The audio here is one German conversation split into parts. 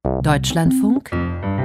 Deutschlandfunk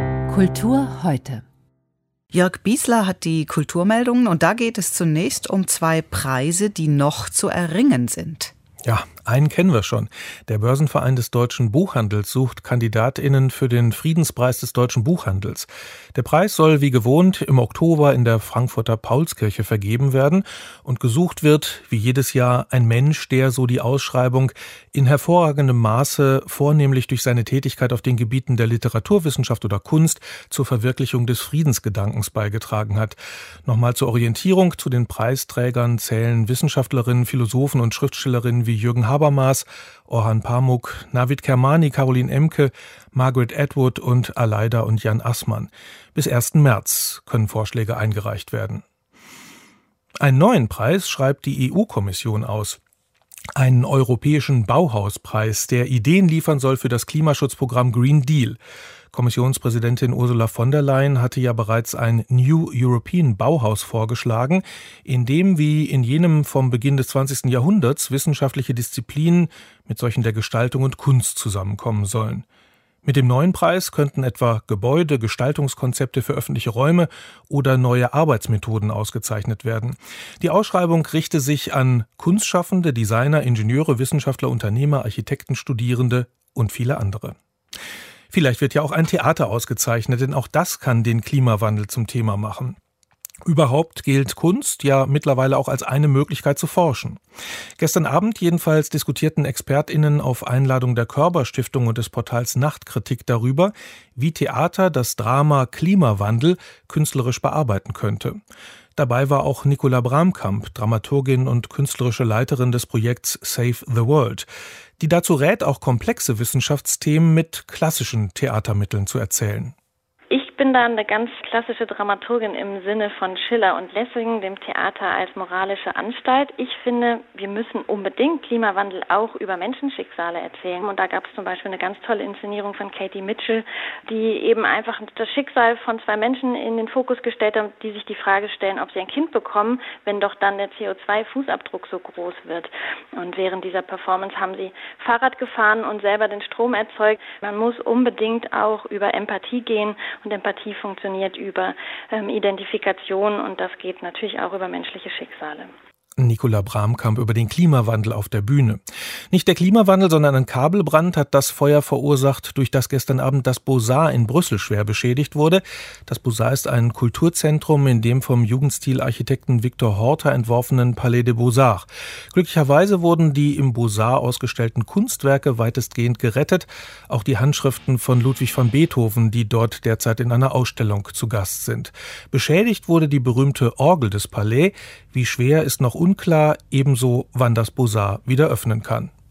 Kultur heute. Jörg Biesler hat die Kulturmeldungen und da geht es zunächst um 2 Preise, die noch zu erringen sind. Ja, einen kennen wir schon. Der Börsenverein des deutschen Buchhandels sucht KandidatInnen für den Friedenspreis des deutschen Buchhandels. Der Preis soll wie gewohnt im Oktober in der Frankfurter Paulskirche vergeben werden und gesucht wird, wie jedes Jahr, ein Mensch, der, so die Ausschreibung, in hervorragendem Maße, vornehmlich durch seine Tätigkeit auf den Gebieten der Literaturwissenschaft oder Kunst, zur Verwirklichung des Friedensgedankens beigetragen hat. Nochmal zur Orientierung: zu den Preisträgern zählen Wissenschaftlerinnen, Philosophen und Schriftstellerinnen wie Jürgen Habermas, Orhan Pamuk, Navid Kermani, Caroline Emke, Margaret Atwood und Aleida und Jan Assmann. Bis 1. März können Vorschläge eingereicht werden. Einen neuen Preis schreibt die EU-Kommission aus. Einen europäischen Bauhauspreis, der Ideen liefern soll für das Klimaschutzprogramm Green Deal. Kommissionspräsidentin Ursula von der Leyen hatte ja bereits ein New European Bauhaus vorgeschlagen, in dem wie in jenem vom Beginn des 20. Jahrhunderts wissenschaftliche Disziplinen mit solchen der Gestaltung und Kunst zusammenkommen sollen. Mit dem neuen Preis könnten etwa Gebäude, Gestaltungskonzepte für öffentliche Räume oder neue Arbeitsmethoden ausgezeichnet werden. Die Ausschreibung richte sich an Kunstschaffende, Designer, Ingenieure, Wissenschaftler, Unternehmer, Architekten, Studierende und viele andere. Vielleicht wird ja auch ein Theater ausgezeichnet, denn auch das kann den Klimawandel zum Thema machen. Überhaupt gilt Kunst ja mittlerweile auch als eine Möglichkeit zu forschen. Gestern Abend jedenfalls diskutierten ExpertInnen auf Einladung der Körber-Stiftung und des Portals Nachtkritik darüber, wie Theater das Drama Klimawandel künstlerisch bearbeiten könnte. Dabei war auch Nicola Bramkamp, Dramaturgin und künstlerische Leiterin des Projekts Save the World, die dazu rät, auch komplexe Wissenschaftsthemen mit klassischen Theatermitteln zu erzählen. Ich bin da eine ganz klassische Dramaturgin im Sinne von Schiller und Lessing, dem Theater als moralische Anstalt. Ich finde, wir müssen unbedingt Klimawandel auch über Menschenschicksale erzählen. Und da gab es zum Beispiel eine ganz tolle Inszenierung von Katie Mitchell, die eben einfach das Schicksal von 2 Menschen in den Fokus gestellt haben, die sich die Frage stellen, ob sie ein Kind bekommen, wenn doch dann der CO2-Fußabdruck so groß wird. Und während dieser Performance haben sie Fahrrad gefahren und selber den Strom erzeugt. Man muss unbedingt auch über Empathie gehen. Und Empathie funktioniert über Identifikation und das geht natürlich auch über menschliche Schicksale. Nicola Bramkamp über den Klimawandel auf der Bühne. Nicht der Klimawandel, sondern ein Kabelbrand hat das Feuer verursacht, durch das gestern Abend das Beaux-Arts in Brüssel schwer beschädigt wurde. Das Beaux-Arts ist ein Kulturzentrum in dem vom Jugendstilarchitekten Victor Horta entworfenen Palais des Beaux-Arts. Glücklicherweise wurden die im Beaux-Arts ausgestellten Kunstwerke weitestgehend gerettet. Auch die Handschriften von Ludwig van Beethoven, die dort derzeit in einer Ausstellung zu Gast sind. Beschädigt wurde die berühmte Orgel des Palais. Wie schwer ist noch unklar, ebenso wann das Beaux-Arts wieder öffnen kann.